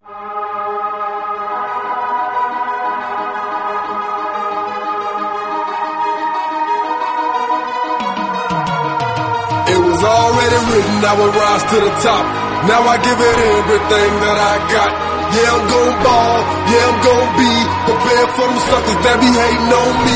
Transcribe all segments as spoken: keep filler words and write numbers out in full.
It was already written I would rise to the top. Now I give it everything that I got. Yeah, I'm gon' ball. Yeah, I'm gon' be prepared for them suckers that be hating on me.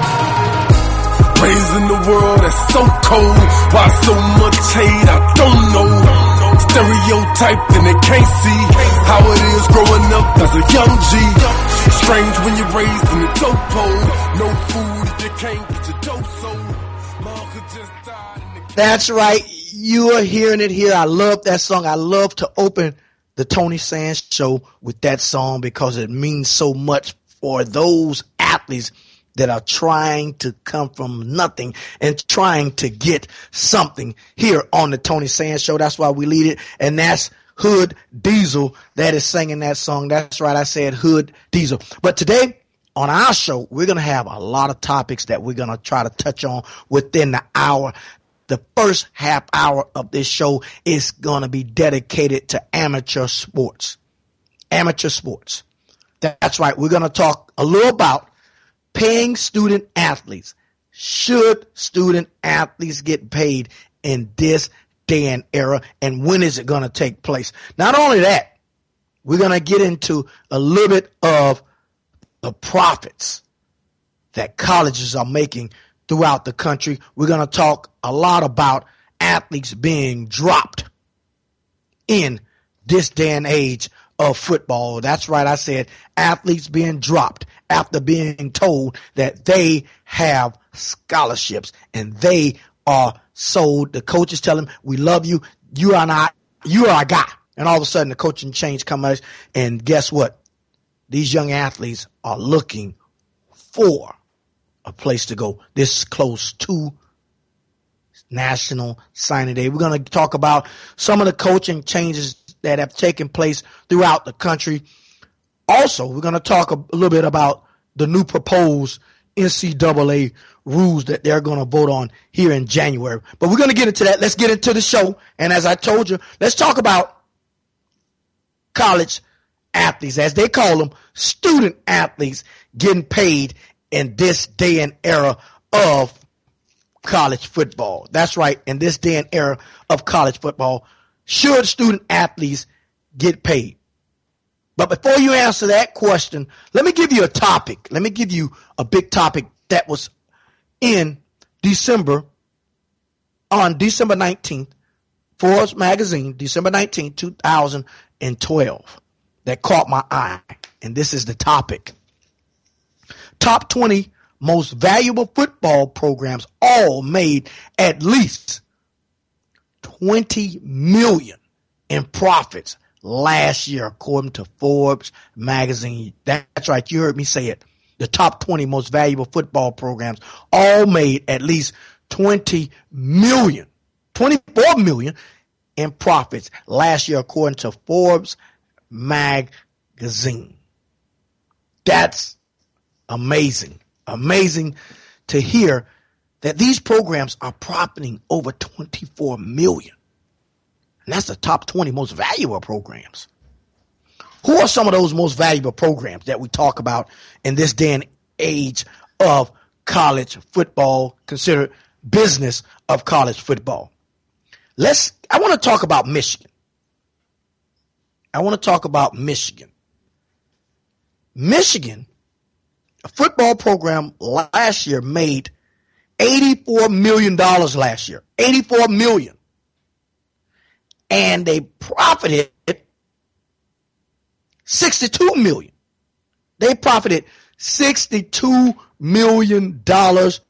Raised in the world that's so cold. Why so much hate? I don't know. Stereotyped and they can't see how it is growing up as a young G. Strange when you're raised in the dope hole. No food if you can't get your dope sold. Mom could just die in the That's right. You are hearing it here. I love that song. I love to open the Tony Sands Show with that song because it means so much for those athletes that are trying to come from nothing and trying to get something here on the Tony Sands Show. That's why we lead it. And that's Hood Diesel that is singing that song. That's right. I said Hood Diesel. But today on our show, we're going to have a lot of topics that we're going to try to touch on within the hour. The first half hour of this show is going to be dedicated to amateur sports. Amateur sports. That's right. We're going to talk a little about paying student athletes. Should student athletes get paid in this day and era? And when is it going to take place? Not only that, we're going to get into a little bit of the profits that colleges are making throughout the country. We're going to talk a lot about athletes being dropped in this day and age of football. That's right. I said athletes being dropped after being told that they have scholarships and they are sold. The coaches tell them, we love you. You are not, you are a guy. And all of a sudden the coaching change comes, and guess what? These young athletes are looking for a place to go. This is close to National Signing Day. We're going to talk about some of the coaching changes that have taken place throughout the country. Also, we're going to talk a, a little bit about the new proposed N C double A rules that they're going to vote on here in January. But we're going to get into that. Let's get into the show. And as I told you, let's talk about college athletes, as they call them, student athletes getting paid in this day and era of college football. That's right. In this day and era of college football, should student athletes get paid? But before you answer that question, let me give you a topic. Let me give you a big topic that was in December, on December nineteenth, Forbes magazine, December nineteenth, two thousand twelve, that caught my eye. And this is the topic. Top twenty most valuable football programs all made at least twenty million in profits last year, according to Forbes magazine. That's right. You heard me say it. The top twenty most valuable football programs all made at least twenty million, twenty-four million in profits last year, according to Forbes magazine. That's amazing. Amazing to hear that these programs are profiting over twenty-four million. And that's the top twenty most valuable programs. Who are some of those most valuable programs that we talk about in this day and age of college football, considered business of college football? Let's, I want to talk about Michigan. I want to talk about Michigan. Michigan, a football program last year, made eighty-four million dollars last year. eighty-four million dollars. And they profited sixty-two million dollars. They profited sixty-two million dollars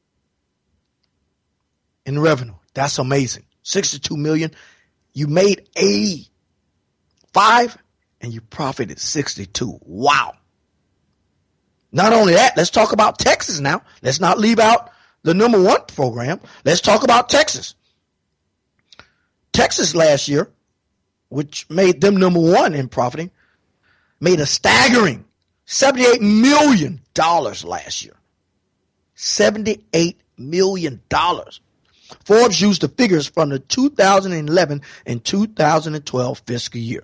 in revenue. That's amazing. sixty-two million dollars. You made eighty-five and you profited sixty-two. Wow. Not only that, let's talk about Texas now. Let's not leave out the number one program. Let's talk about Texas. Texas last year, which made them number one in profiting, made a staggering seventy-eight million dollars last year. seventy-eight million dollars. Forbes used the figures from the two thousand eleven and two thousand twelve fiscal year.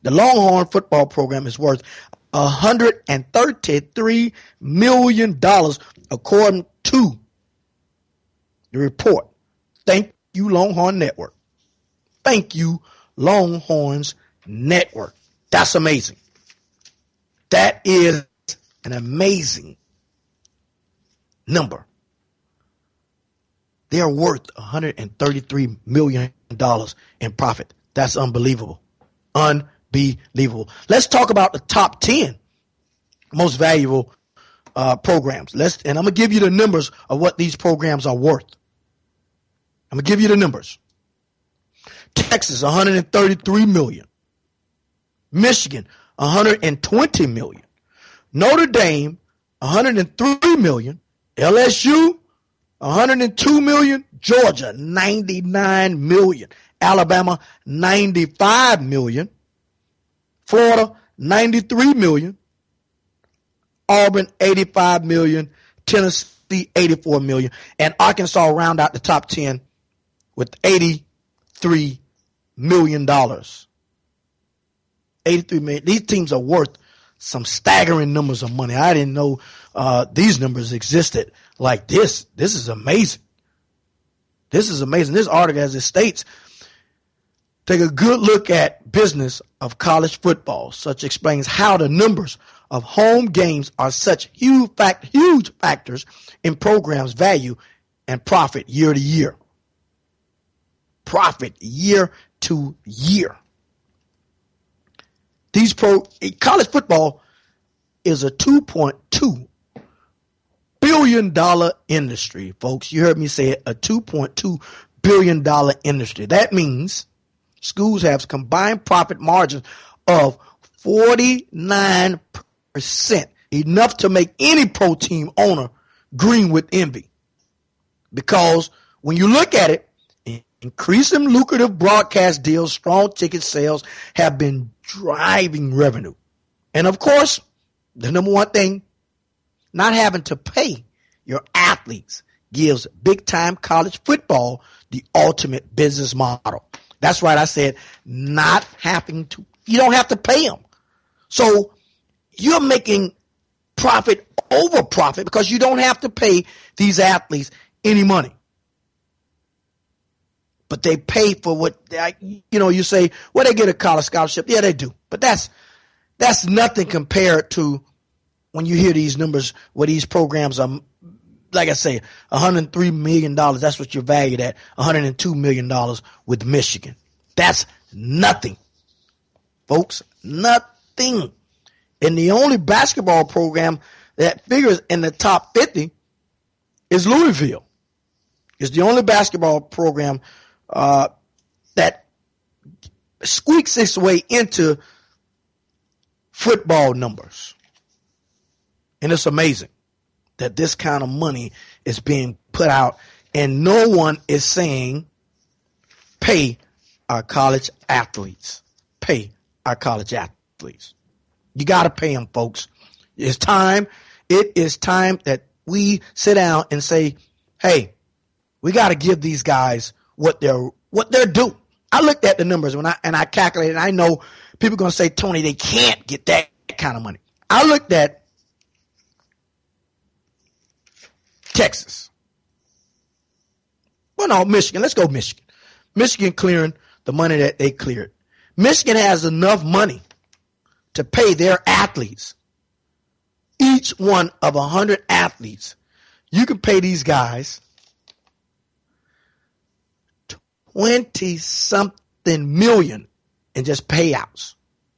The Longhorn football program is worth one hundred thirty-three million dollars according to the report. Thank you, Longhorn Network. Thank you, Longhorns Network. That's amazing. That is an amazing number. They are worth one hundred thirty-three million dollars in profit. That's unbelievable. Unbelievable. Let's talk about the top ten most valuable uh, programs. Let's, and I'm going to give you the numbers of what these programs are worth. I'm going to give you the numbers. Texas, one hundred thirty-three million dollars. Michigan, one hundred twenty million dollars. Notre Dame, one hundred three million dollars. L S U, one hundred two million dollars. Georgia, ninety-nine million dollars. Alabama, ninety-five million dollars. Florida, ninety-three million dollars. Auburn, eighty-five million dollars. Tennessee, eighty-four million dollars. And Arkansas round out the top ten with eighty-three million dollars. eighty-three million dollars. These teams are worth some staggering numbers of money. I didn't know uh, these numbers existed like this. This is amazing. This is amazing. This article, as it states, take a good look at business of college football. Such explains how the numbers of home games are such huge, fact, huge factors in programs' value and profit year to year. Profit year to year. These pro college football is a two point two billion dollars industry, folks. You heard me say it, a two point two billion dollars industry. That means schools have combined profit margins of forty-nine percent, enough to make any pro team owner green with envy. Because when you look at it, increasing lucrative broadcast deals, strong ticket sales have been driving revenue. And of course, the number one thing, not having to pay your athletes gives big time college football the ultimate business model. That's right. I said not having to, you don't have to pay them. So you're making profit over profit because you don't have to pay these athletes any money. But they pay for what, you know, you say, well, they get a college scholarship. Yeah, they do. But that's, that's nothing compared to when you hear these numbers where these programs are, like I say, one hundred three million dollars. That's what you're valued at. one hundred two million dollars with Michigan. That's nothing, folks. Nothing. And the only basketball program that figures in the top fifty is Louisville. It's the only basketball program Uh, that squeaks its way into football numbers. And it's amazing that this kind of money is being put out and no one is saying, pay our college athletes. Pay our college athletes. You got to pay them, folks. It's time. It is time that we sit down and say, hey, we got to give these guys what they're what they're due. I looked at the numbers when I and I calculated. I know people are going to say, Tony, they can't get that kind of money. I looked at Texas. Well, no, Michigan. Let's go Michigan. Michigan clearing the money that they cleared. Michigan has enough money to pay their athletes. Each one of a hundred athletes, you can pay these guys twenty something million in just payouts.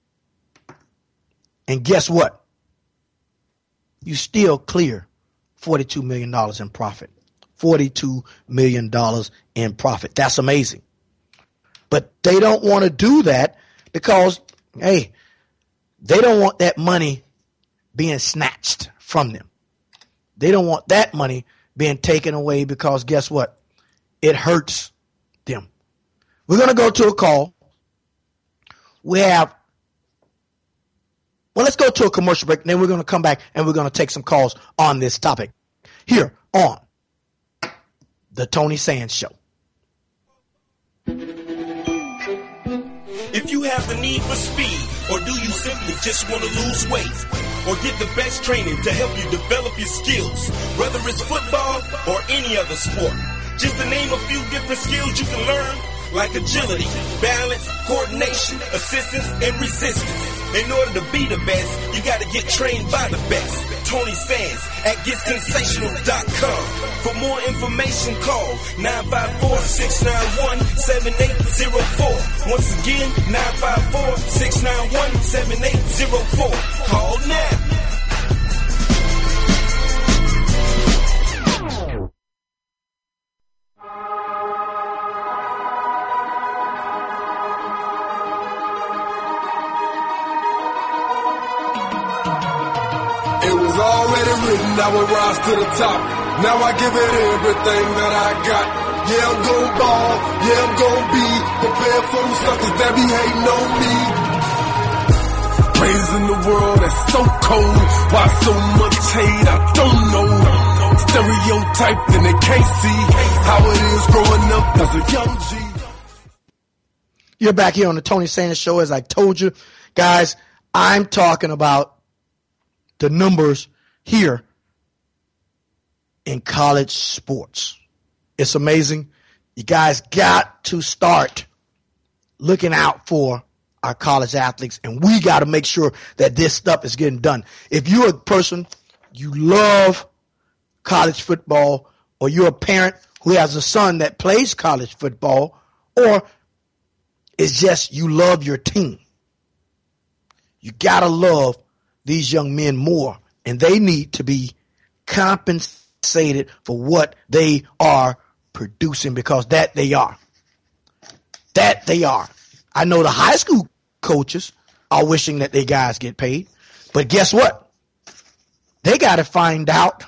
And guess what? You still clear forty-two million dollars in profit. forty-two million dollars in profit. That's amazing. But they don't want to do that because, hey, they don't want that money being snatched from them. They don't want that money being taken away because guess what? It hurts them. We're going to go to a call. We have, well, let's go to a commercial break, and then we're going to come back and we're going to take some calls on this topic here on the Tony Sands Show. If you have the need for speed, or do you simply just want to lose weight, or get the best training to help you develop your skills, whether it's football or any other sport, just to name a few different skills you can learn, like agility, balance, coordination, assistance, and resistance. In order to be the best, you gotta get trained by the best. Tony Sands at get sensational dot com. For more information, call nine five four, six nine one, seven eight zero four. Once again, nine five four, six nine one, seven eight zero four. Call now. Already written, I will rise to the top. Now I give it everything that I got. Yeah, I'm gon' ball. Yeah, I'm gon' be prepared for them suckers that be hating on me. Raising the world that's so cold. Why so much hate? I don't know. Stereotyped and they can't see how it is growing up as a young G. You're back here on the Tony Sanders Show. As I told you, guys, I'm talking about the numbers here in college sports. It's amazing. You guys got to start looking out for our college athletes, and we got to make sure that this stuff is getting done. If you're a person, you love college football, or you're a parent who has a son that plays college football, or it's just you love your team, you got to love these young men more, and they need to be compensated for what they are producing, because that they are. That they are. I know the high school coaches are wishing that their guys get paid, but guess what? They got to find out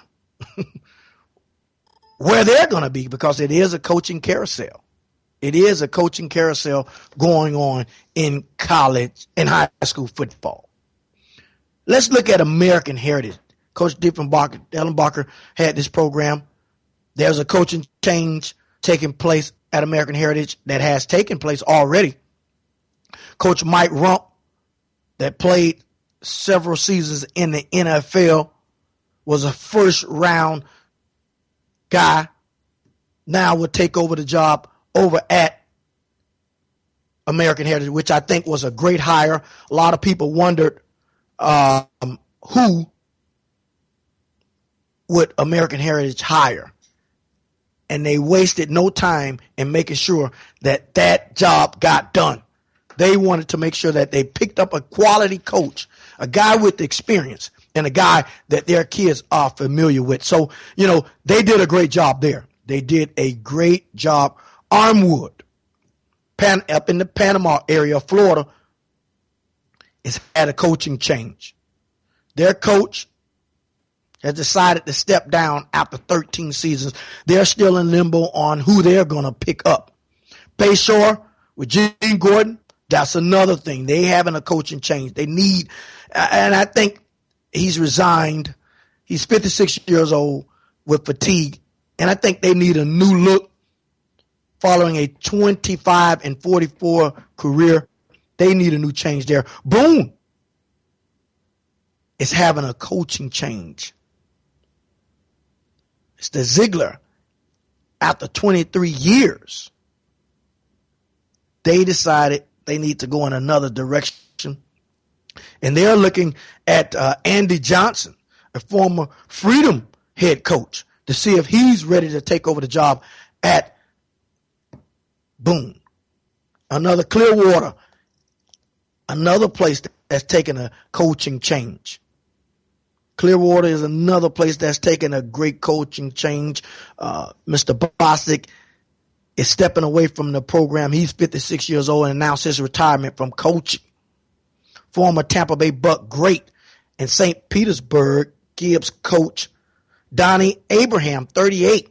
where they're going to be, because it is a coaching carousel. It is a coaching carousel going on in college and high school football. Let's look at American Heritage. Coach Dellenbacher had this program. There's a coaching change taking place at American Heritage that has taken place already. Coach Mike Rump, that played several seasons in the N F L, was a first round guy, now will take over the job over at American Heritage, which I think was a great hire. A lot of people wondered um, who would American Heritage hire, and they wasted no time in making sure that that job got done. They wanted to make sure that they picked up a quality coach, a guy with experience, and a guy that their kids are familiar with. So, you know, they did a great job there. They did a great job. Armwood, Pan, up in the Panama area of Florida, has had a coaching change. Their coach has decided to step down after thirteen seasons. They're still in limbo on who they're going to pick up. Bayshore with Gene Gordon, that's another thing. They having a coaching change. They need, and I think he's resigned. He's fifty-six years old with fatigue, and I think they need a new look following a twenty-five and forty-four career. They need a new change there. Boone is having a coaching change. It's the Ziegler. After twenty-three years, they decided they need to go in another direction. And they're looking at uh, Andy Johnson, a former Freedom head coach, to see if he's ready to take over the job at Boone. Another Clearwater, another place that's taken a coaching change. Clearwater is another place that's taken a great coaching change. Uh, Mister Bostic is stepping away from the program. He's fifty-six years old and announced his retirement from coaching. Former Tampa Bay Buck great and Saint Petersburg Gibbs coach Donnie Abraham, thirty-eight,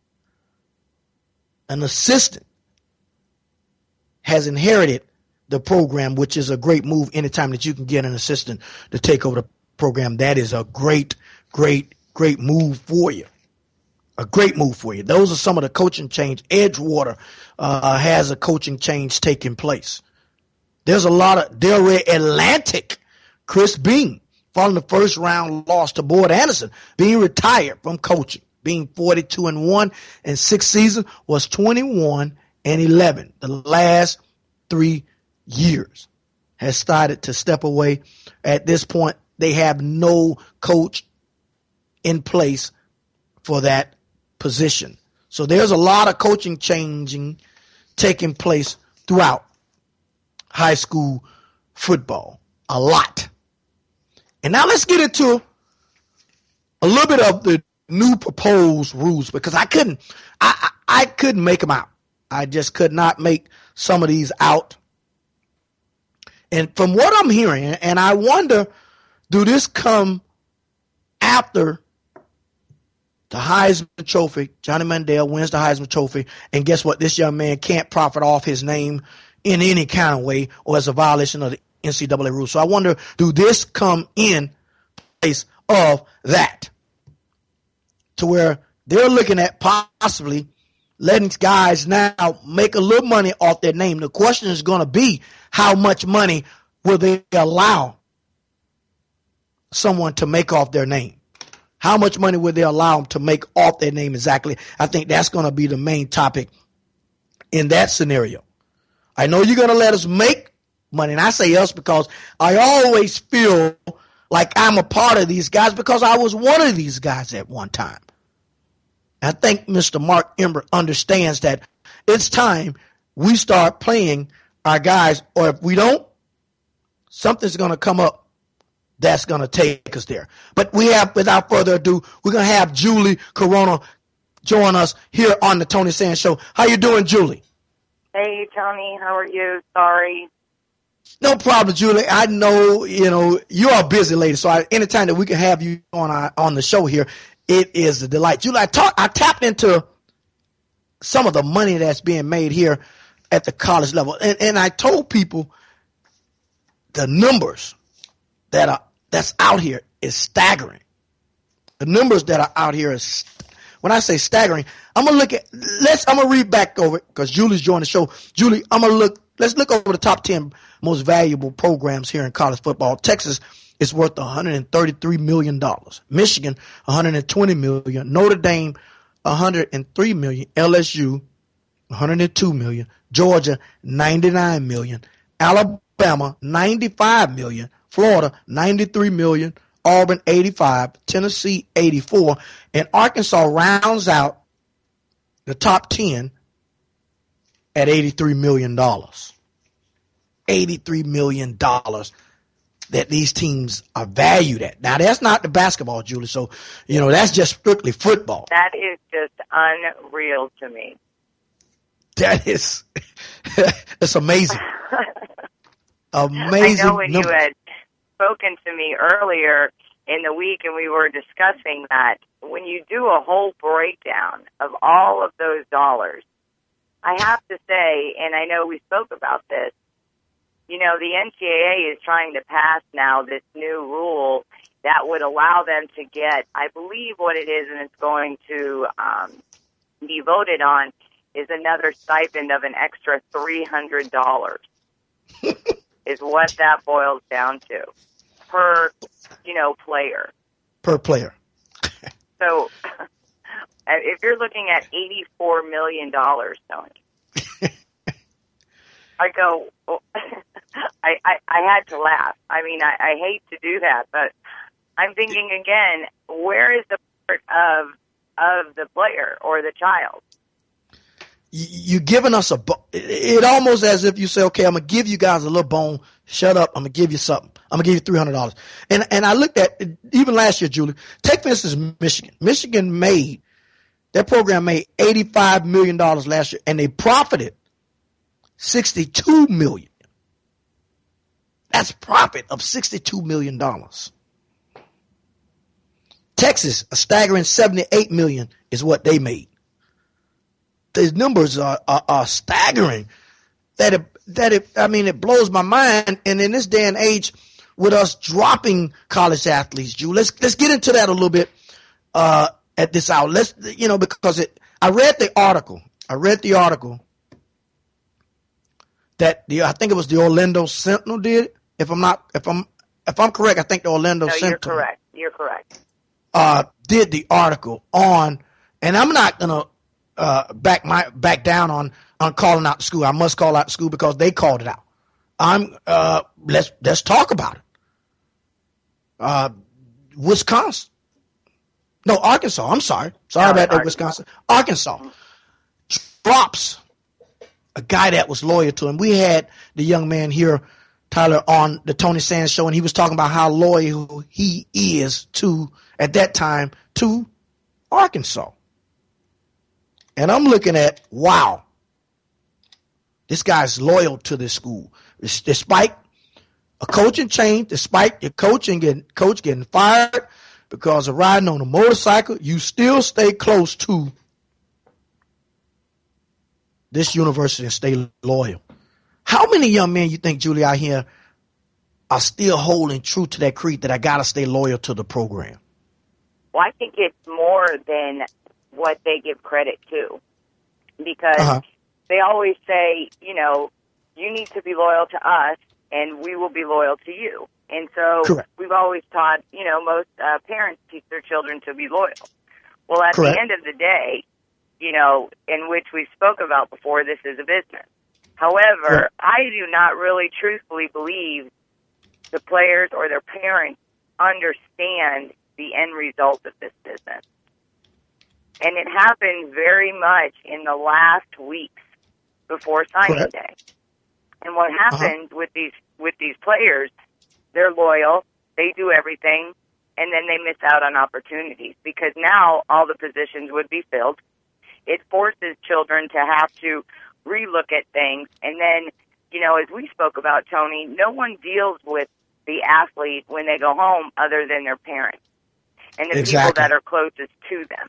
an assistant, has inherited the program, which is a great move anytime that you can get an assistant to take over the program. That is a great, great, great move for you. A great move for you. Those are some of the coaching change. Edgewater uh, has a coaching change taking place. There's a lot of Delray Atlantic. Chris Bean, following the first round loss to Boyd Anderson, being retired from coaching, being forty-two and one and sixth season, was twenty-one and eleven. The last three years has started to step away. At this point, they have no coach in place for that position. So there's a lot of coaching changing taking place throughout high school football. A lot. And now let's get into a little bit of the new proposed rules, because I couldn't, I, I, I couldn't make them out. I just could not make some of these out. And from what I'm hearing, and I wonder, do this come after the Heisman Trophy? Johnny Mandel wins the Heisman Trophy, and guess what? This young man can't profit off his name in any kind of way or as a violation of the N C double A rules. So I wonder, do this come in place of that, to where they're looking at possibly letting guys now make a little money off their name? The question is going to be, how much money will they allow someone to make off their name? How much money will they allow them to make off their name exactly? I think that's going to be the main topic in that scenario. I know you're going to let us make money, and I say us because I always feel like I'm a part of these guys because I was one of these guys at one time. I think Mister Mark Emmert understands that it's time we start playing our guys, or if we don't, something's going to come up that's going to take us there. But we have, without further ado, we're going to have Julie Corona join us here on the Tony Sands Show. How you doing, Julie? Hey, Tony. How are you? Sorry. No problem, Julie. I know, you know, you are a busy lady, so I, anytime that we can have you on our, on the show here, it is a delight. Julie, I, talk, I tapped into some of the money that's being made here at the college level, and, and I told people the numbers that are that's out here is staggering. The numbers that are out here is, when I say staggering, I'm gonna look at let's I'm gonna read back over it because Julie's joined the show. Julie, I'm gonna look. Let's look over the top ten most valuable programs here in college football. Texas is worth one hundred thirty-three million dollars. Michigan, one hundred twenty million dollars. Notre Dame, one hundred three million dollars. L S U, one hundred two million dollars. Georgia, ninety-nine million dollars. Alabama, ninety-five million dollars. Florida, ninety-three million dollars. Auburn, eighty-five. Tennessee, eighty-four. And Arkansas rounds out the top ten at eighty-three million dollars. eighty-three million dollars that these teams are valued at. Now, that's not the basketball, Julie. So, you know, that's just strictly football. That is just unreal to me. That is, it's amazing. Amazing. I know when numbers. you had spoken to me earlier in the week and we were discussing that, when you do a whole breakdown of all of those dollars, I have to say, and I know we spoke about this, you know, the N C double A is trying to pass now this new rule that would allow them to get, I believe what it is, and it's going to um, be voted on, is another stipend of an extra three hundred dollars is what that boils down to per, you know, player. Per player. So if you're looking at eighty-four million dollars, Tony, I go, well, I, I, I had to laugh. I mean, I, I hate to do that, but I'm thinking again, where is the part of of the player or the child? You're giving us a bo- it almost as if you say, okay, I'm gonna give you guys a little bone. Shut up. I'm gonna give you something. I'm gonna give you three hundred dollars. And and I looked at even last year, Julie. Take for instance Michigan. Michigan made their program made eighty-five million dollars last year, and they profited sixty-two million dollars. That's profit of sixty-two million dollars. Texas, a staggering seventy-eight million dollars is what they made. These numbers are, are, are staggering. That it, that it, I mean, it blows my mind. And in this day and age, with us dropping college athletes, Drew, let's let's get into that a little bit uh, at this hour. Let's, you know, because it. I read the article. I read the article that the I think it was the Orlando Sentinel did it. If I'm not, if I'm, if I'm correct, I think the Orlando no, Sentinel. you're correct. You're correct. Uh, did the article on, and I'm not gonna uh, back my back down on on calling out the school. I must call out the school because they called it out. I'm uh, let's let's talk about it. Uh, Wisconsin, no Arkansas. I'm sorry, sorry No, about that. Arkansas. Wisconsin, Arkansas drops a guy that was loyal to him. We had the young man here, Tyler, on the Tony Sands show, and he was talking about how loyal he is to, at that time, to Arkansas. And I'm looking at, wow, this guy's loyal to this school. Despite a coaching change, despite your coaching getting, coach getting fired because of riding on a motorcycle, you still stay close to this university and stay loyal. How many young men you think, Julie, out here are still holding true to that creed that I got to stay loyal to the program? Well, I think it's more than what they give credit to, because Uh-huh. they always say, you know, you need to be loyal to us and we will be loyal to you. And so Correct. we've always taught, you know, most uh, parents teach their children to be loyal. Well, at Correct. the end of the day, you know, in which we spoke about before, this is a business. However, Yeah. I do not really truthfully believe the players or their parents understand the end result of this business. And it happens very much in the last weeks before signing Correct. day. And what happens uh-huh. with these with these players, they're loyal, they do everything, and then they miss out on opportunities because now all the positions would be filled. It forces children to have to relook at things. And then, you know, as we spoke about, Tony, no one deals with the athlete when they go home other than their parents and the Exactly. people that are closest to them.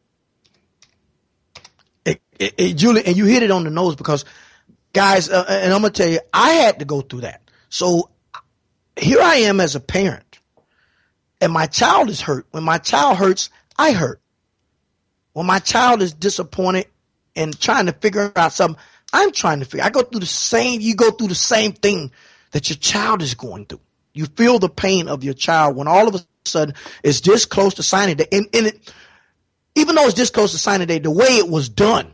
It, it, it, Julie, and you hit it on the nose because, guys, uh, and I'm going to tell you, I had to go through that. So here I am as a parent, and my child is hurt. When my child hurts, I hurt. When my child is disappointed and trying to figure out something, I'm trying to figure. I go through the same. You go through the same thing that your child is going through. You feel the pain of your child when all of a sudden it's this close to signing day, and, and it, even though it's this close to signing day, the way it was done,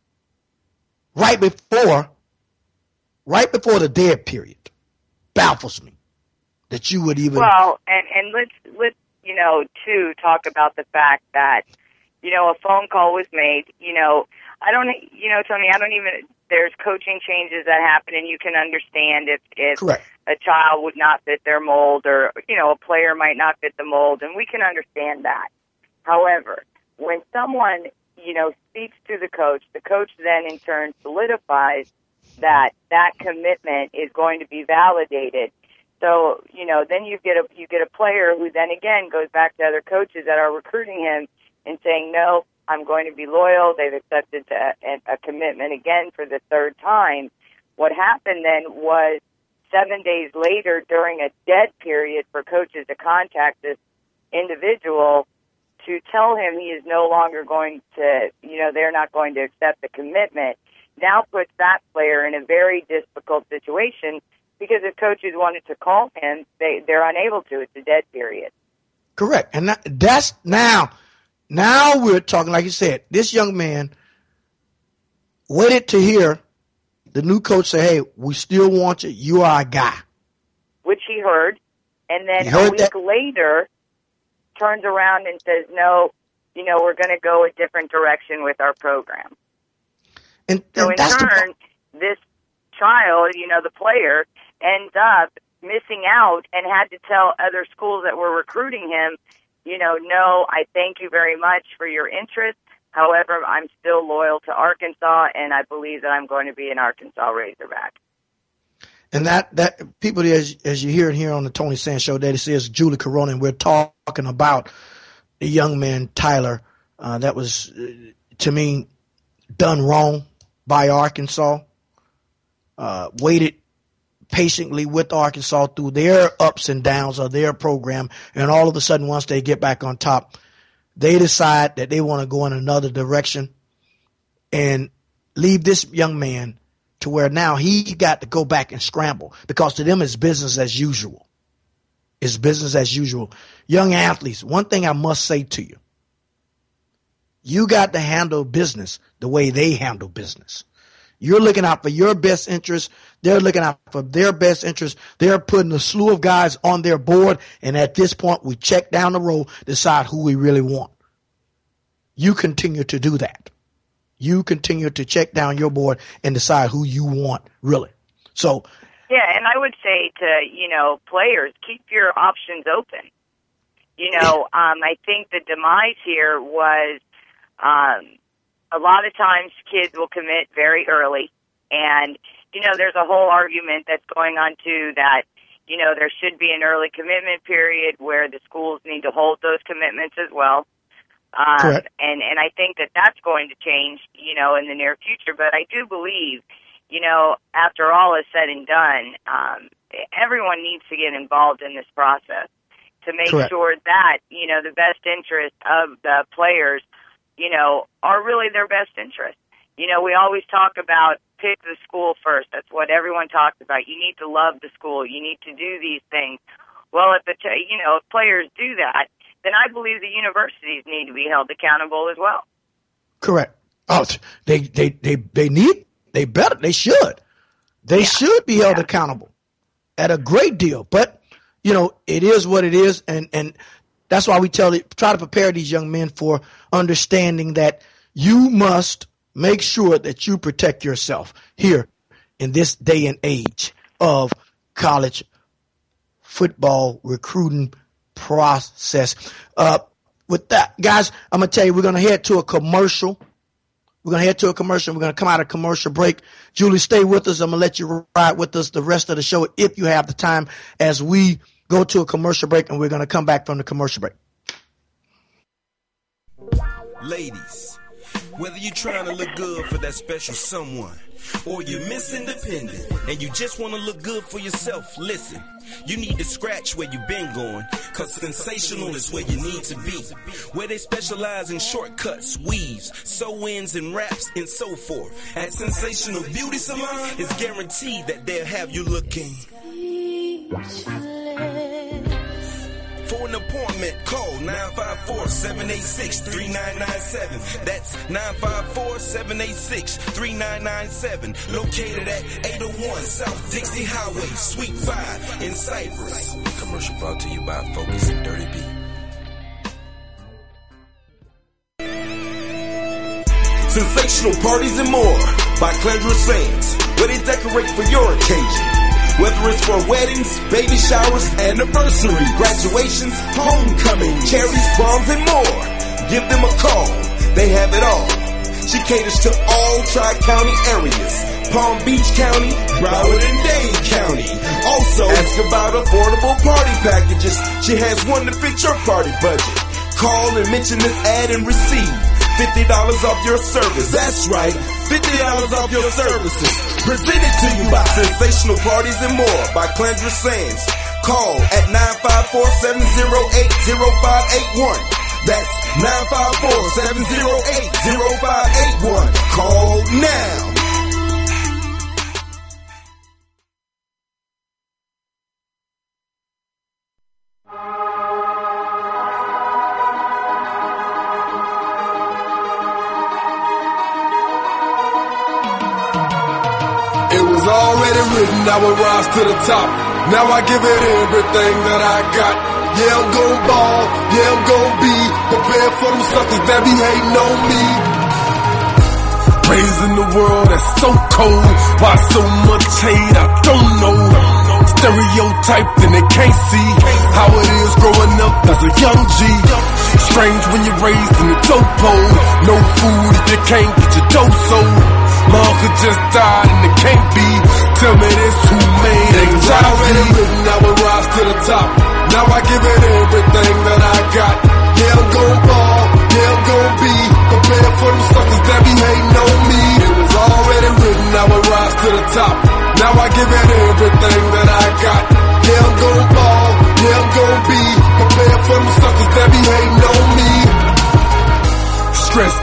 right before, right before the dead period, baffles me that you would even. Well, and and let's let's you know too talk about the fact that you know a phone call was made. You know, I don't. You know, Tony, I don't even. There's coaching changes that happen, and you can understand if if Correct. a child would not fit their mold, or you know, a player might not fit the mold, and we can understand that. However, when someone you know speaks to the coach, the coach then in turn solidifies that that commitment is going to be validated. So, you know, then you get a you get a player who then again goes back to other coaches that are recruiting him and saying, no, I'm going to be loyal. They've accepted a, a commitment again for the third time. What happened then was seven days later during a dead period for coaches to contact this individual to tell him he is no longer going to, you know, they're not going to accept the commitment, now puts that player in a very difficult situation because if coaches wanted to call him, they, they're unable to. It's a dead period. Correct. And that, that's now, now we're talking, like you said, this young man waited to hear the new coach say, hey, we still want you. You are a guy. Which he heard. And then He heard a week that. later turns around and says, no, you know, we're going to go a different direction with our program. And, So and in that's turn, the, this child, you know, the player, ends up missing out and had to tell other schools that were recruiting him, you know, no, I thank you very much for your interest. However, I'm still loyal to Arkansas, and I believe that I'm going to be an Arkansas Razorback. And that, that people, as, as you hear it here on the Tony Sands Show, that it says Julie Corona, and we're talking about the young man, Tyler, uh, that was, uh, to me, done wrong by Arkansas, uh, waited patiently with Arkansas through their ups and downs of their program, and all of a sudden, once they get back on top, they decide that they want to go in another direction and leave this young man to where now he got to go back and scramble, because to them it's business as usual. It's business as usual. Young athletes, one thing I must say to you, you got to handle business the way they handle business. You're looking out for your best interest. They're looking out for their best interest. They're putting a slew of guys on their board. And at this point, we check down the road, decide who we really want. You continue to do that. You continue to check down your board and decide who you want, really. So, yeah, and I would say to, you know, players, keep your options open. You know, um, I think the demise here was um, a lot of times kids will commit very early. And, you know, there's a whole argument that's going on, too, that, you know, there should be an early commitment period where the schools need to hold those commitments as well. Um, Correct. and, and I think that that's going to change, you know, in the near future. But I do believe, you know, after all is said and done, um, everyone needs to get involved in this process to make Correct. sure that, you know, the best interest of the players, you know, are really their best interest. You know, we always talk about pick the school first. That's what everyone talks about. You need to love the school. You need to do these things. Well, if the t- you know, if players do that, then I believe the universities need to be held accountable as well. Correct. Oh, they, they, they, they need, they better, they should. They Yeah. should be held Yeah. accountable at a great deal. But, you know, it is what it is. And, and that's why we tell try to prepare these young men for understanding that you must make sure that you protect yourself here in this day and age of college football recruiting process. Uh, with that, guys, I'm going to tell you, we're going to head to a commercial. We're going to head to a commercial. We're going to come out of commercial break. Julie, stay with us. I'm going to let you ride with us the rest of the show if you have the time as we go to a commercial break, and we're going to come back from the commercial break. Ladies, whether you're trying to look good for that special someone or you're Miss Independent and you just want to look good for yourself, listen. You need to scratch where you've been going, cause Sensational is where you need to be. Where they specialize in shortcuts, weaves, sew-ins and wraps and so forth. At Sensational Beauty Salon, it's guaranteed that they'll have you looking. For an appointment, call nine five four, seven eight six, three nine nine seven. That's nine five four, seven eight six, three nine nine seven. Located at eight oh one South Dixie Highway, Suite five in Cypress. Commercial brought to you by Focus and Dirty B. Sensational Parties and More by Clandra Sands, where they decorate for your occasion. Whether it's for weddings, baby showers, anniversary, graduations, homecoming, cherries, proms, and more. Give them a call. They have it all. She caters to all Tri-County areas. Palm Beach County, Broward and Dade County. Also, ask about affordable party packages. She has one to fit your party budget. Call and mention this ad and receive fifty dollars off your service. That's right, fifty dollars off your services. Presented to you by Sensational Parties and More by Clandra Sands. Call at nine five four, seven oh eight, oh five eight one. That's nine five four, seven oh eight, oh five eight one. Call now. Already written, I will rise to the top. Now I give it everything that I got. Yeah, I'm gon' ball, yeah, I'm gon' be prepared for them suckers that be hating on me. Raising the world that's so cold. Why so much hate? I don't know. Stereotyped and they can't see how it is growing up as a young G. Strange when you're raised in the dope hole. No food if you can't get your dough sold. My uncle just died and it can't be. Tell me this, who made it? It's already written, I will rise to the top. Now I give it everything that I got. Yeah, I'm gon' ball, yeah, I'm gon' be prepared for them suckers that be hating on me. It was already written, I will rise to the top. Now I give it everything that I got. Yeah, I'm gon' ball, yeah, I'm gon' be prepared for them suckers that be hating on me. Stress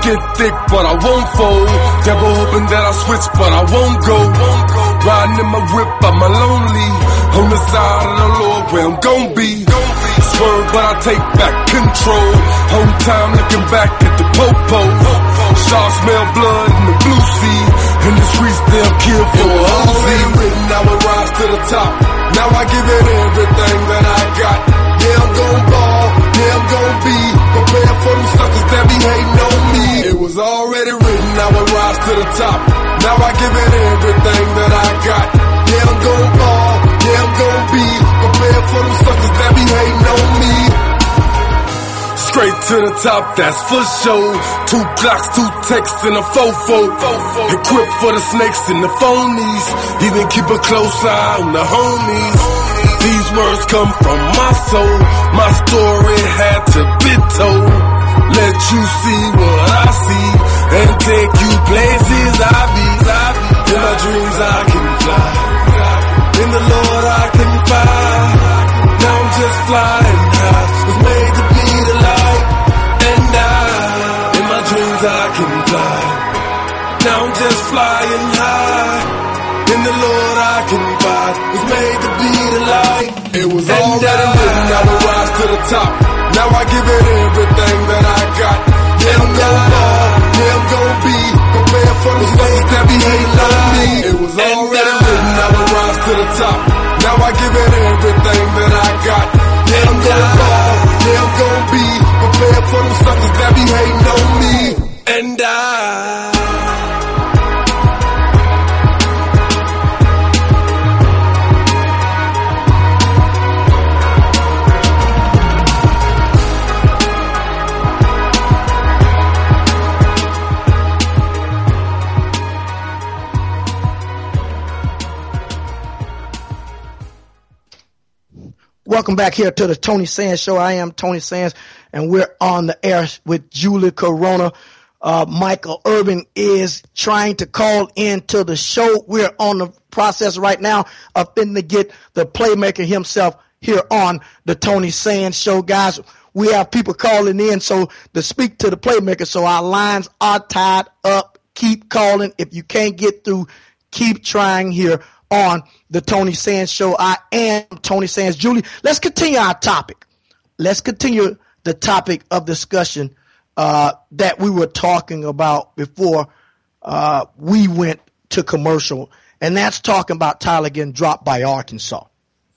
get thick, but I won't fold. Devil hoping that I switch, but I won't go. Riding in my whip, I'm lonely. On the side of the Lord where I'm gon' be. Swerve, but I take back control. Whole time looking back at the popo. Sharks smell blood in the blue sea. In the streets they'll kill for a O Z. Written, I will rise to the top. Now I give it everything that I got. Yeah, I'm gon' ball. Yeah, I'm gon' be prepared for them suckers that be hating on me. It was already written, I will rise to the top. Now I give it everything that I got. Yeah, I'm gon' ball. Yeah, I'm gon' be prepared for them suckers that be hating on me. Straight to the top, that's for sure. Two clocks, two texts, and a fofo. Equipped for the snakes and the phonies. Even keep a close eye on the homies. These words come from my soul. My story had to be told. Let you see what I see and take you places I be. In my dreams I can fly. In the Lord I can fly. Now I'm just flying high. Was made to be the light. And I, in my dreams I can fly. Now I'm just flying high. In the Lord I can fly. Was made to be the light. It was and already I, written, I will rise to the top. Now I give it everything that I got. Yeah, I'm gon' ball. Yeah, I'm gon' be prepared for the suckers that be hating on me. It was already written, I will rise to the top. Now I give it everything that I got. Yeah, I'm gon' ball. Yeah, I'm gon' be prepared for them suckers that be hating on me. And I. Welcome back here to the Tony Sands Show. I am Tony Sands, and we're on the air with Julie Corona. Uh, Michael Irvin is trying to call into the show. We're on the process right now of finna to get the playmaker himself here on the Tony Sands Show. Guys, we have people calling in so to speak to the playmaker, so our lines are tied up. Keep calling. If you can't get through, keep trying here on the Tony Sands Show. I am Tony Sands. Julie, let's continue our topic. Let's continue the topic of discussion uh, that we were talking about before uh, we went to commercial, and that's talking about Tyler getting dropped by Arkansas.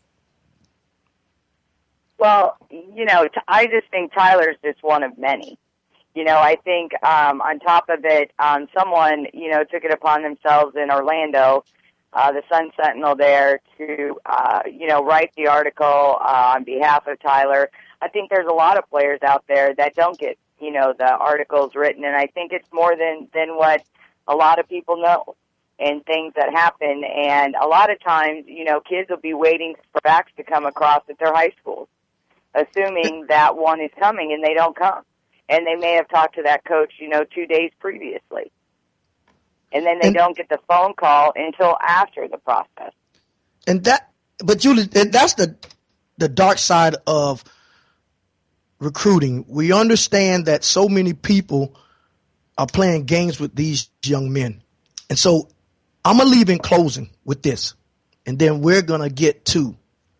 Well, you know, I just think Tyler's just one of many. You know, I think um, on top of it, um, someone, you know, took it upon themselves in Orlando, Uh, the Sun Sentinel there to, uh, you know, write the article uh, on behalf of Tyler. I think there's a lot of players out there that don't get, you know, the articles written, and I think it's more than, than what a lot of people know and things that happen. And a lot of times, you know, kids will be waiting for backs to come across at their high schools, assuming that one is coming, and they don't come. And they may have talked to that coach, you know, two days previously. And then they and, don't get the phone call until after the process. And that, but Julie, that's the the dark side of recruiting. We understand that so many people are playing games with these young men. And so I'm going to leave in closing with this. And then we're going to get to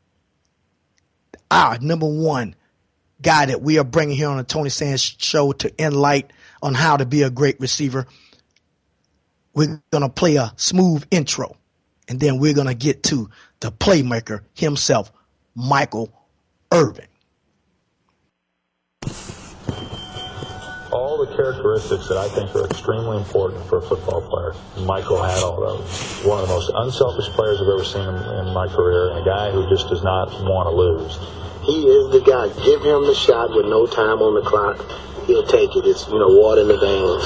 our number one guy that we are bringing here on the Tony Sands Show to enlighten on how to be a great receiver. We're going to play a smooth intro, and then we're going to get to the playmaker himself, Michael Irvin. All the characteristics that I think are extremely important for a football player, Michael had all those. One of the most unselfish players I've ever seen in, in my career, and a guy who just does not want to lose. He is the guy. Give him the shot with no time on the clock. He'll take it. It's, you know, water in the veins.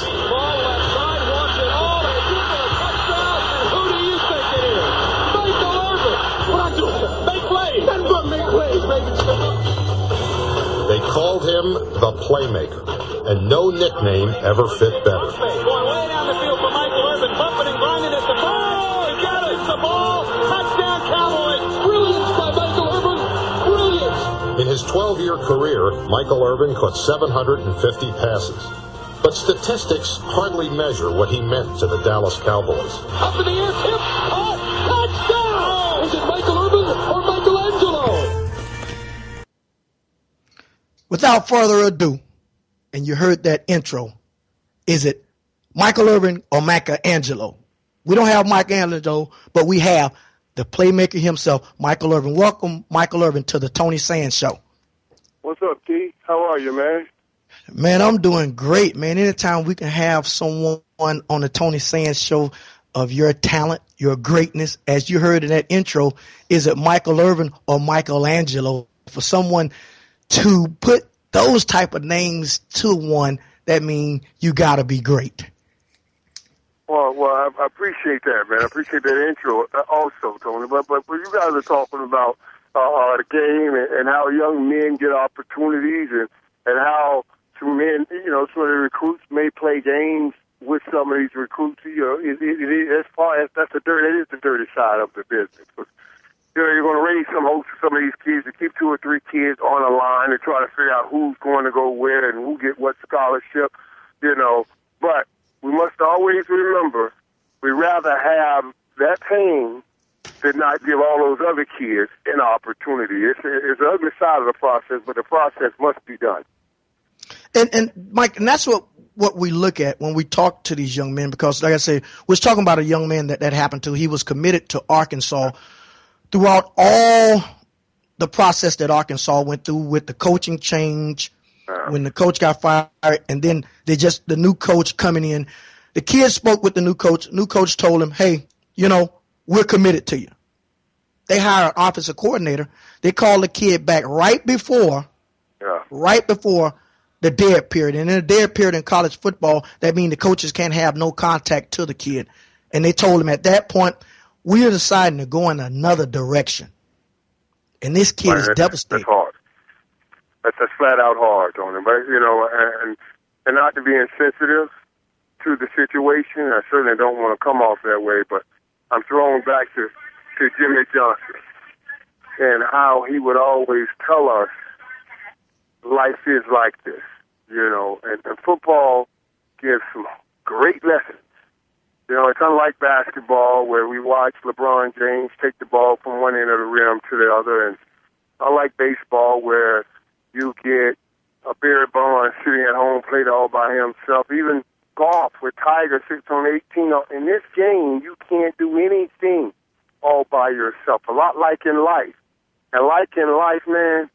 They called him the Playmaker, and no nickname ever fit better. Going way down the field for Michael Irvin, bumping and grinding at the ball. He got it. It's the ball. Touchdown, Cowboys. Brilliance by Michael Irvin. Brilliance. In his twelve-year career, Michael Irvin caught seven hundred fifty passes. But statistics hardly measure what he meant to the Dallas Cowboys. Up in the air, tip, caught, touchdown! Is it Michael Irvin or Michelangelo? Without further ado, and you heard that intro, is it Michael Irvin or Michelangelo? We don't have Michelangelo, but we have the playmaker himself, Michael Irvin. Welcome, Michael Irvin, to the Tony Sands Show. What's up, T? How are you, man? Man, I'm doing great, man. Anytime we can have someone on the Tony Sands Show of your talent, your greatness, as you heard in that intro, is it Michael Irvin or Michelangelo? For someone to put those type of names to one, that means you got to be great. Well, well, I, I appreciate that, man. I appreciate that intro also, Tony. But but, but you guys are talking about uh, the game and, and how young men get opportunities and, and how some men, you know, some of the recruits may play games with some of these recruits. You know, it, it, it, as far as that's the dirty, it is the dirty side of the business. But, you know, you're going to raise some hopes for some of these kids to keep two or three kids on a line and try to figure out who's going to go where and who get what scholarship, you know. But we must always remember we'd rather have that pain than not give all those other kids an opportunity. It's, it's the other side of the process, but the process must be done. And, and Mike, and that's what, what we look at when we talk to these young men, because, like I said, we're talking about a young man that that happened to. He was committed to Arkansas throughout all the process that Arkansas went through with the coaching change, when the coach got fired, and then they just the new coach coming in. The kid spoke with the new coach. New coach told him, hey, you know, we're committed to you. They hire an offensive coordinator. They call the kid back right before, yeah. right before the dead period. And in a dead period in college football, that means the coaches can't have no contact to the kid. And they told him at that point, we are deciding to go in another direction. And this kid right, is that's, devastated. That's hard. That's, that's flat out hard on him. But, you know, and, and not to be insensitive to the situation, I certainly don't want to come off that way, but I'm throwing back to, to Jimmy Johnson and how he would always tell us life is like this, you know, and, and football gives some great lessons. You know, it's unlike basketball where we watch LeBron James take the ball from one end of the rim to the other, and unlike baseball where you get a Barry Bonds sitting at home, played all by himself. Even golf where Tiger sits on eighteen. In this game, you can't do anything all by yourself. A lot like in life. And like in life, man,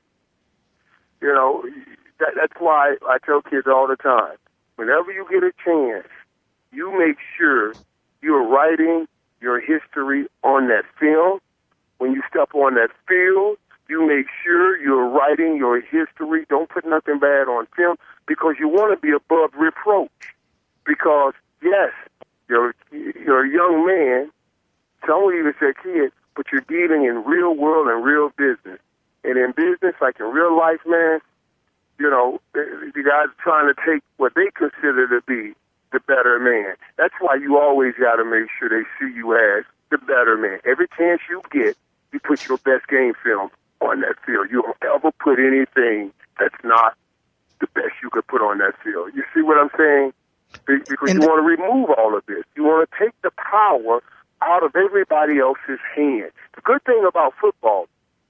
you know, that, that's why I tell kids all the time, whenever you get a chance, you make sure you're writing your history on that film. When you step on that field, you make sure you're writing your history. Don't put nothing bad on film because you want to be above reproach. Because, yes, you're, you're a young man, some would even say kid, but you're dealing in real world and real business. And in business, like in real life, man, you know, the guys are trying to take what they consider to be the better man. That's why you always got to make sure they see you as the better man. Every chance you get, you put your best game film on that field. You don't ever put anything that's not the best you could put on that field. You see what I'm saying? Because and you want to remove all of this. You want to take the power out of everybody else's hands. The good thing about football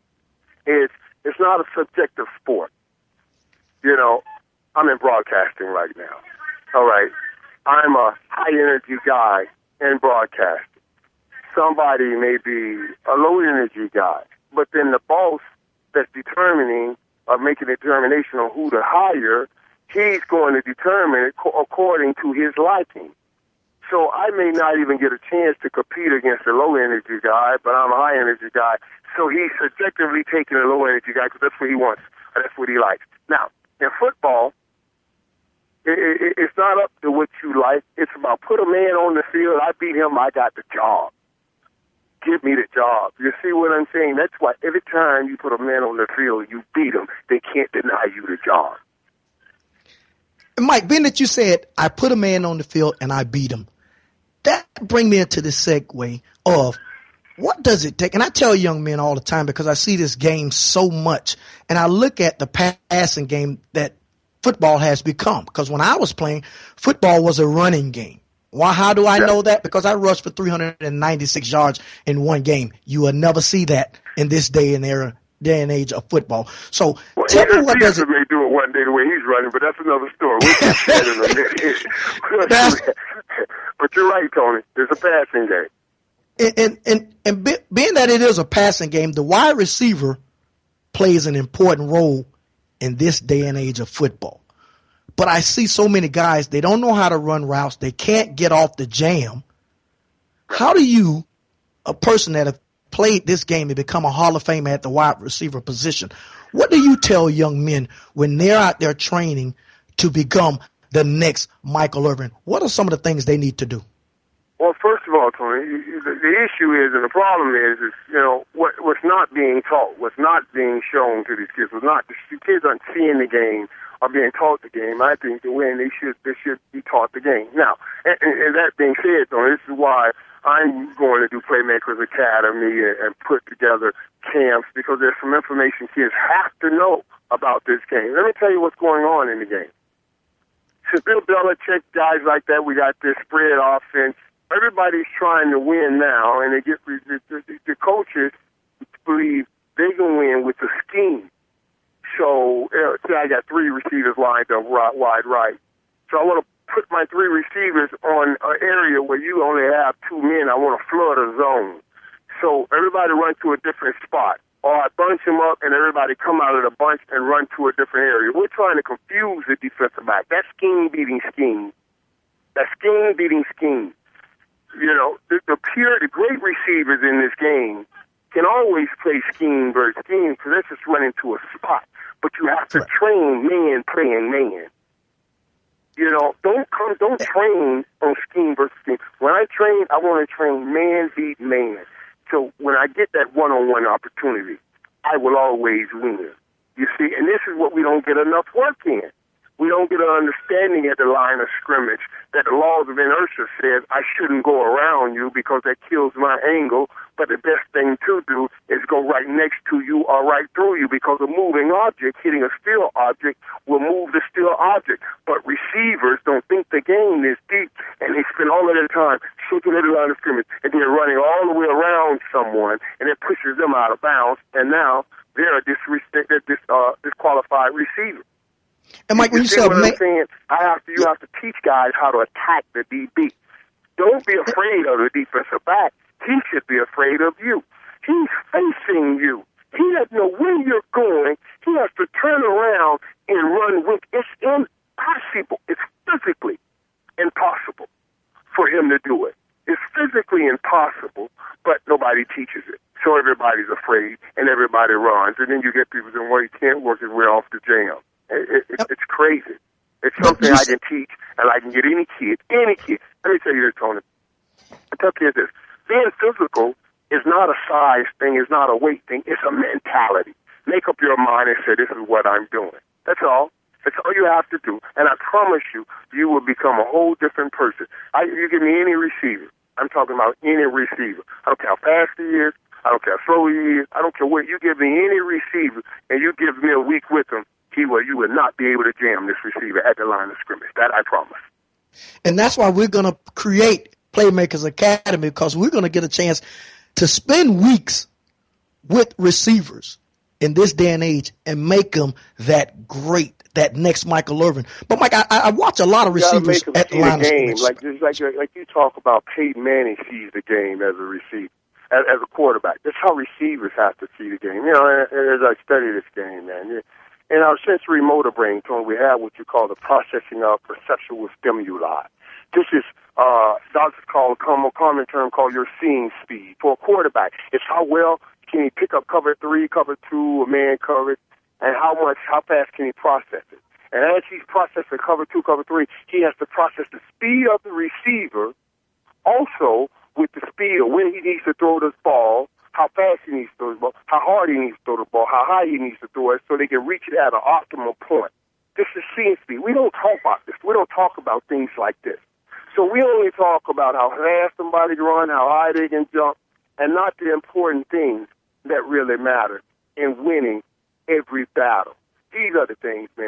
is it's not a subjective sport. You know, I'm in broadcasting right now. All right. I'm a high-energy guy in broadcasting. Somebody may be a low-energy guy. But then the boss that's determining or making a determination on who to hire, he's going to determine it according to his liking. So I may not even get a chance to compete against a low-energy guy, but I'm a high-energy guy. So he's subjectively taking a low-energy guy because that's what he wants. Or that's what he likes. Now, in football, it, it, it's not up to what you like. It's about put a man on the field. I beat him. I got the job. Give me the job. You see what I'm saying? That's why every time you put a man on the field, you beat him. They can't deny you the job. Mike, being that you said, I put a man on the field and I beat him, that brings me into the segue of what does it take? And I tell young men all the time because I see this game so much, and I look at the passing game that football has become. Because when I was playing, football was a running game. Why? How do I know that? Because I rushed for three hundred ninety-six yards in one game. You will never see that in this day and era, day and age of football. So well, tell me what does it. may do it one day the way he's running, but that's another story. We'll get that in a minute. But you're right, Tony. There's a passing game. And and and, and be, being that it is a passing game, the wide receiver plays an important role in this day and age of football. But I see so many guys, they don't know how to run routes. They can't get off the jam. How do you, a person that have played this game and become a Hall of Famer at the wide receiver position, what do you tell young men when they're out there training to become the next Michael Irvin? What are some of the things they need to do? Well, first of all, Tony, the, the issue is, and the problem is, is you know, what, what's not being taught, what's not being shown to these kids, what's not, the kids aren't seeing the game, are being taught the game. I think the way they should they should be taught the game. Now, and, and that being said, though, this is why I'm going to do Playmakers Academy and, and put together camps, because there's some information kids have to know about this game. Let me tell you what's going on in the game. So Bill Belichick, guys like that, we got this spread offense. Everybody's trying to win now, and they get the, the, the coaches believe they can win with the scheme. So, uh, say I got three receivers lined up right, wide right. So I want to put my three receivers on an area where you only have two men. I want to flood a zone. So everybody run to a different spot. Or I bunch them up and everybody come out of the bunch and run to a different area. We're trying to confuse the defensive back. That's scheme beating scheme. That's scheme beating scheme. You know, the, the pure, the great receivers in this game can always play scheme versus scheme because they're just running to a spot. But you have to train man playing man. You know, don't come, don't train on scheme versus scheme. When I train, I want to train man beat man. So when I get that one-on-one opportunity, I will always win. You see, and this is what we don't get enough work in. We don't get an understanding at the line of scrimmage that the laws of inertia says I shouldn't go around you because that kills my angle, but the best thing to do is go right next to you or right through you because a moving object hitting a still object will move the still object. But receivers don't think the game is deep, and they spend all of their time shooting at the line of scrimmage, and they're running all the way around someone, and it pushes them out of bounds, and now they're a dis- dis- uh, disqualified receiver. And Mike, when you, you say, what I'm saying, I have to, you have to teach guys how to attack the D B. Don't be afraid of the defensive back. He should be afraid of you. He's facing you. He doesn't know where you're going. He has to turn around and run with. It's impossible. It's physically impossible for him to do it. It's physically impossible, but nobody teaches it. So everybody's afraid, and everybody runs. And then you get people saying, well, he can't work his way off the jam. It, it, it's crazy. It's something I can teach, and I can get any kid, any kid. Let me tell you this, Tony. I tell kids this. Being physical is not a size thing, it's not a weight thing, it's a mentality. Make up your mind and say, this is what I'm doing. That's all. That's all you have to do. And I promise you, you will become a whole different person. I, you give me any receiver. I'm talking about any receiver. I don't care how fast he is. I don't care how slow he is. I don't care what. You give me any receiver, and you give me a week with him, he will, you will not be able to jam this receiver at the line of scrimmage. That I promise. And that's why we're going to create Playmakers Academy, because we're going to get a chance to spend weeks with receivers in this day and age and make them that great, that next Michael Irvin. But Mike, I, I watch a lot of receivers at the line of scrimmage. Like, like, like you talk about Peyton Manning sees the game as a receiver, as, as a quarterback. That's how receivers have to see the game. You know, as I study this game, man. In our sensory motor brain, Tony, we have what you call the processing of perceptual stimuli. This is, uh, doctors call a common, common term called your seeing speed. For a quarterback, it's how well can he pick up cover three, cover two, a man coverage, and how much, how fast can he process it. And as he's processing cover two, cover three, he has to process the speed of the receiver, also with the speed of when he needs to throw this ball, how fast he needs to throw the ball, how hard he needs to throw the ball, how high he needs to throw it, so they can reach it at an optimal point. This is seeing speed. We don't talk about this. We don't talk about things like this. So we only talk about how fast somebody can run, how high they can jump, and not the important things that really matter in winning every battle. These are the things, man,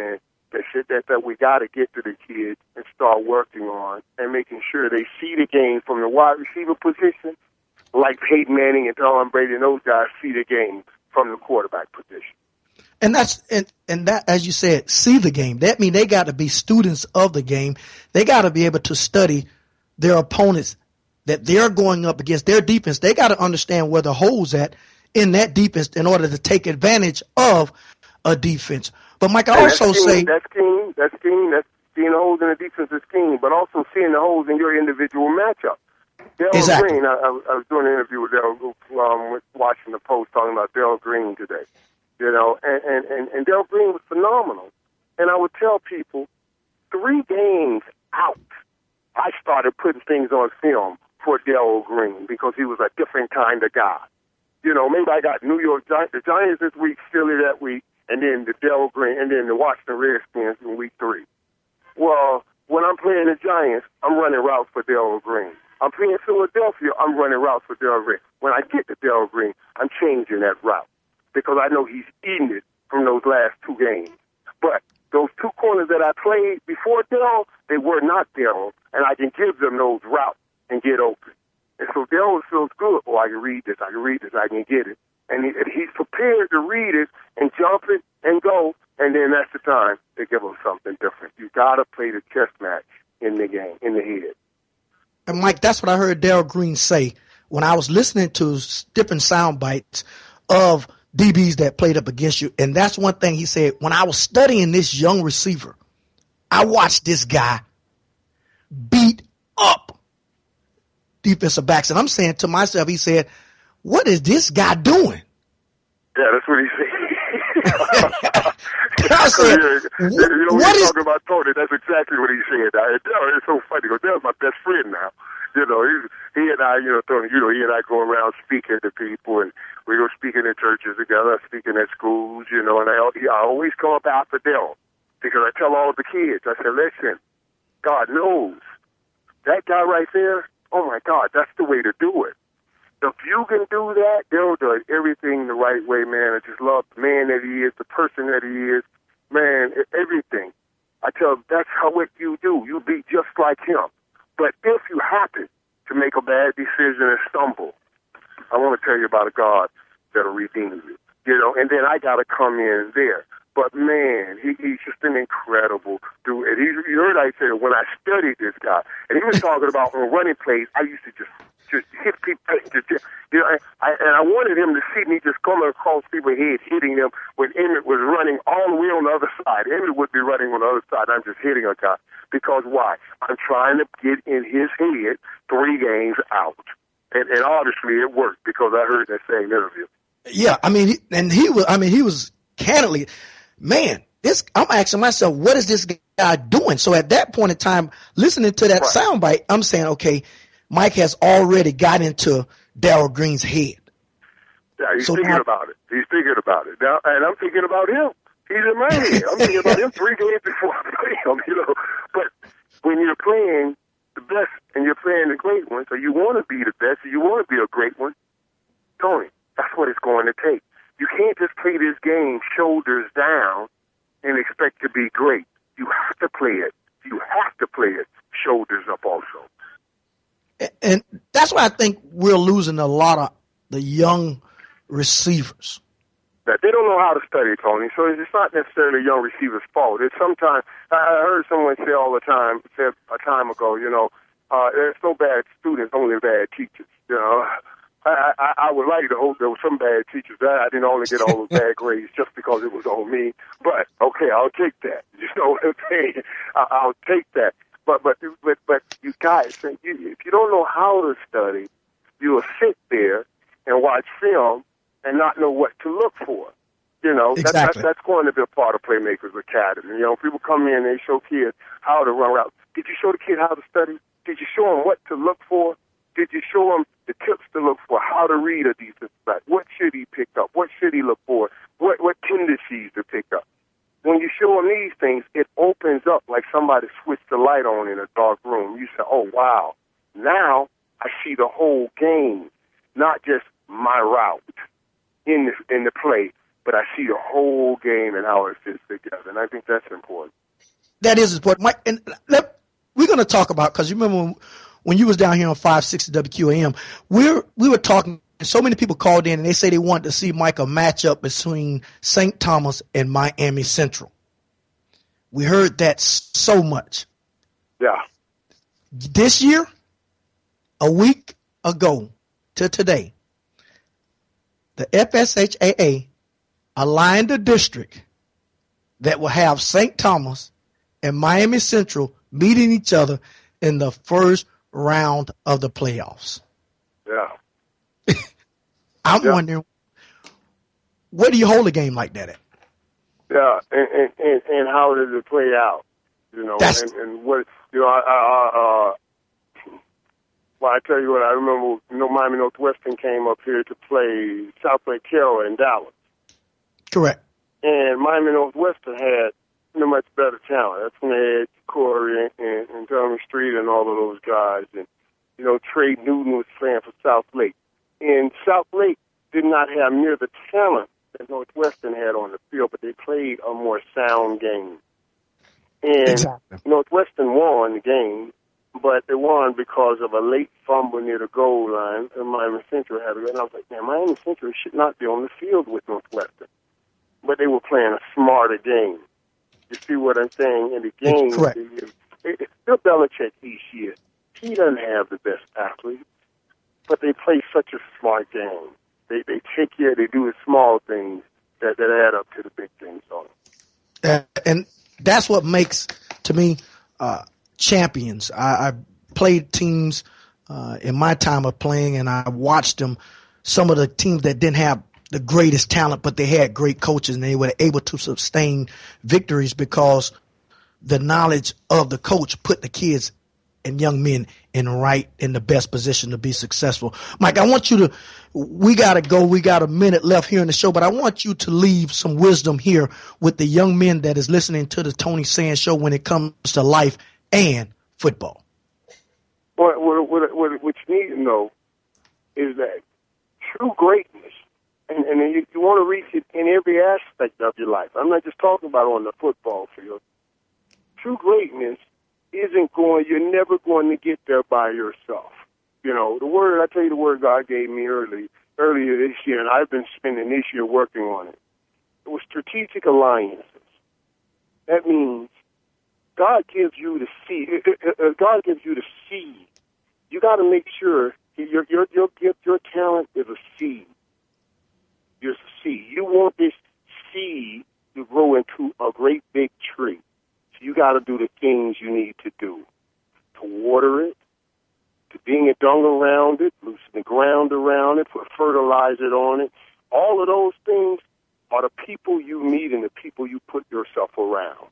that shit that, that we got to get to the kids and start working on and making sure they see the game from the wide receiver position, like Peyton Manning and Tom Brady and those guys see the game from the quarterback position. And that's and, and that, as you said, see the game. That means they got to be students of the game. They got to be able to study their opponents that they're going up against, their defense. They got to understand where the holes at in that defense in order to take advantage of a defense. But Mike, I and also that's say that's keen. That's keen. That's seeing the holes in the defense is keen, but also seeing the holes in your individual matchup. Darrell exactly. Green. I, I was doing an interview with Darrell, um, with watching the Post talking about Darrell Green today. You know, and, and, and, and Darrell Green was phenomenal. And I would tell people, three games out, I started putting things on film for Darrell Green because he was a different kind of guy. You know, maybe I got New York Giants, the Giants this week, Philly that week, and then the Darrell Green, and then the Washington Redskins in week three. Well, when I'm playing the Giants, I'm running routes for Darrell Green. I'm playing Philadelphia, I'm running routes for Darrell Green. When I get to Darrell Green, I'm changing that route because I know he's eating it from those last two games. But those two corners that I played before Darrell, they were not Darrell, and I can give them those routes and get open. And so Darrell feels good. Oh, I can read this, I can read this, I can get it. And he, he's prepared to read it and jump it and go, and then that's the time to give him something different. You got to play the chess match in the game, in the head. And Mike, that's what I heard Darrell Green say when I was listening to different sound bites of D Bs that played up against you. And that's one thing he said, when I was studying this young receiver, I watched this guy beat up defensive backs. And I'm saying to myself, he said, what is this guy doing? Yeah, that's what he said. I said, you know, what we're is... talking about Tony, that's exactly what he said. Now, it's so funny because Darrell's my best friend now. You know, he, he and I, you know, Tony, you know, he and I go around speaking to people, and we go speaking in churches together, speaking at schools, you know, and I, I always come up after Darrell because I tell all the kids, I said, listen, God knows that guy right there, oh my God, that's the way to do it. If you can do that, Darrell does everything the right way, man. I just love the man that he is, the person that he is, man, everything. I tell him, that's how what you do. You be just like him. But if you happen to make a bad decision and stumble, I want to tell you about a God that'll redeem you. You know, and then I got to come in there. But, man, he, he's just an incredible dude. And he, you heard I said when I studied this guy, and he was talking about on running plays, I used to just just hit people. Just, you know, I, and I wanted him to see me just coming across people's heads, hitting them when Emmett was running all the way on the other side. Emmett would be running on the other side. I'm just hitting a guy. Because why? I'm trying to get in his head three games out. And, and obviously it worked because I heard that same interview. Yeah, I mean, and he was, I mean, he was candidly, man, this, I'm asking myself, what is this guy doing? So at that point in time, listening to that right. soundbite, I'm saying, okay, Mike has already got into Darrell Green's head. Yeah, he's so thinking now, about it. He's thinking about it. Now, and I'm thinking about him. He's in my head. I'm thinking about him three games before I play him, you know. But when you're playing the best and you're playing the great ones, or you want to be the best, or you want to be a great one, Tony, that's what it's going to take. You can't just play this game shoulders down and expect to be great. You have to play it. You have to play it shoulders up also. And that's why I think we're losing a lot of the young receivers. That they don't know how to study, Tony. So it's not necessarily a young receiver's fault. It's sometimes, I heard someone say all the time, said a time ago, you know, uh, there's no bad students, only bad teachers. You know, I, I, I would like to hope there were some bad teachers. That I didn't only get all those bad grades just because it was on me. But okay, I'll take that. You know what I'm saying? I, I'll take that. But but but but you guys, if you don't know how to study, you will sit there and watch film and not know what to look for. You know, exactly. that, that, that's going to be a part of Playmakers Academy. You know, people come in and they show kids how to run routes. Did you show the kid how to study? Did you show them what to look for? Did you show them the tips to look for, how to read a defensive back? What should he pick up? What should he look for? What what tendencies to pick up? When you show them these things, it opens up like somebody switched the light on in a dark room. You say, oh, wow, now I see the whole game, not just my route in the, in the play, but I see the whole game and how it fits together. And I think that's important. That is important, Mike. And let, we're going to talk about, because you remember when, when you was down here on five sixty W Q A M, we're we were talking. So many people called in and they say they wanted to see Mike a matchup between Saint Thomas and Miami Central. We heard that so much. Yeah. This year, a week ago to today, the F S H A A aligned a district that will have Saint Thomas and Miami Central meeting each other in the first round of the playoffs. Yeah. I'm yeah. wondering, where do you hold a game like that at? Yeah, and and, and, and how does it play out? You know, That's, and, and what you know, I, I, uh, well, I tell you what, I remember, you know, Miami Northwestern came up here to play South Lake Carroll in Dallas. Correct. And Miami Northwestern had you know, much better talent. That's when they had Corey and, and, and Jeremy Street and all of those guys, and you know, Trey Newton was playing for South Lake. And South Lake did not have near the talent that Northwestern had on the field, but they played a more sound game. And exactly. Northwestern won the game, but they won because of a late fumble near the goal line, and Miami Central had it. And I was like, man, Miami Central should not be on the field with Northwestern. But they were playing a smarter game. You see what I'm saying? In the game, correct. It, it, Bill Belichick each year, he doesn't have the best athletes. But they play such a smart game. They they take care, they do the small things that, that add up to the big things on it. Uh, and that's what makes, to me, uh, champions. I, I played teams uh, in my time of playing, and I watched them, some of the teams that didn't have the greatest talent, but they had great coaches, and they were able to sustain victories because the knowledge of the coach put the kids and young men in right in the best position to be successful. Mike, I want you to, we got to go. We got a minute left here in the show, but I want you to leave some wisdom here with the young men that is listening to the Tony Sands Show when it comes to life and football. What, what, what, what, what you need to know is that true greatness, and, and you, you want to reach it in every aspect of your life. I'm not just talking about on the football field. True greatness isn't going, you're never going to get there by yourself. You know, the word, I tell you the word God gave me early, earlier this year, and I've been spending this year working on it. It was strategic alliances. That means God gives you the seed. God gives you the seed. You got to make sure your your your gift, your talent is a seed. You're a seed. You want this seed to grow into a great big tree. You got to do the things you need to do to water it, to bring a dung around it, loosen the ground around it, put fertilizer on it. All of those things are the people you meet and the people you put yourself around.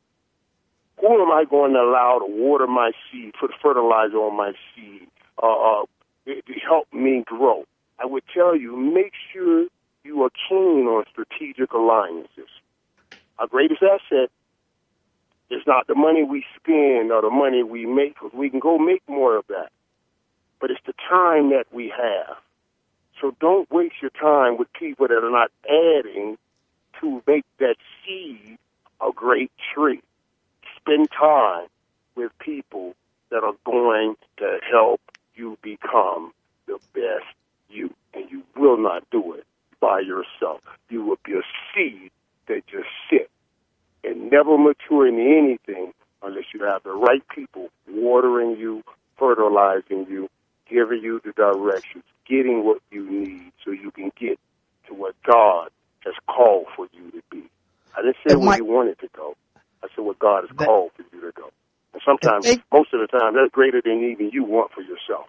Who am I going to allow to water my seed, put fertilizer on my seed, uh, uh, to help me grow? I would tell you, make sure you are keen on strategic alliances. Our greatest asset it's not the money we spend or the money we make, because we can go make more of that. But it's the time that we have. So don't waste your time with people that are not adding to make that seed a great tree. Spend time with people that are going to help you become the best you. And you will not do it by yourself. You will be a seed that just sits and never mature into anything unless you have the right people watering you, fertilizing you, giving you the directions, getting what you need so you can get to what God has called for you to be. I didn't say and where Mike, you wanted to go. I said what God has that, called for you to go. And sometimes, and, most of the time, that's greater than even you want for yourself.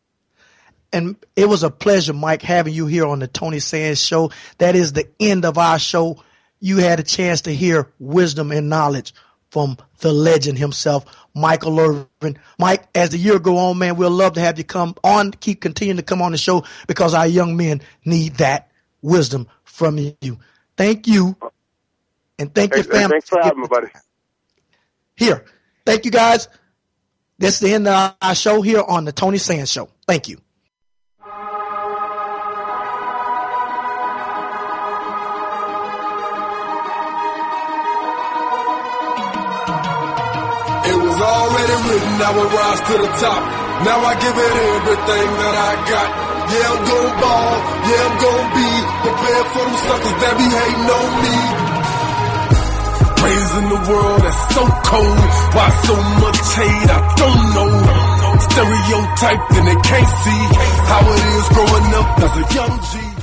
And it was a pleasure, Mike, having you here on the Tony Sands Show. That is the end of our show. You had a chance to hear wisdom and knowledge from the legend himself, Michael Irvin. Mike, as the year go on, man, we'll love to have you come on, keep continuing to come on the show because our young men need that wisdom from you. Thank you. And thank hey, your family. Thanks for having me, buddy. Here. Thank you, guys. That's the end of our show here on the Tony Sands Show. Thank you. already written, I will rise to the top. Now I give it everything that I got. Yeah, I'm gon' ball, yeah, I'm gon' be prepared for them suckers that be hating on me. Raising the world that's so cold. Why so much hate? I don't know. Stereotyped and they can't see how it is growing up as a young G.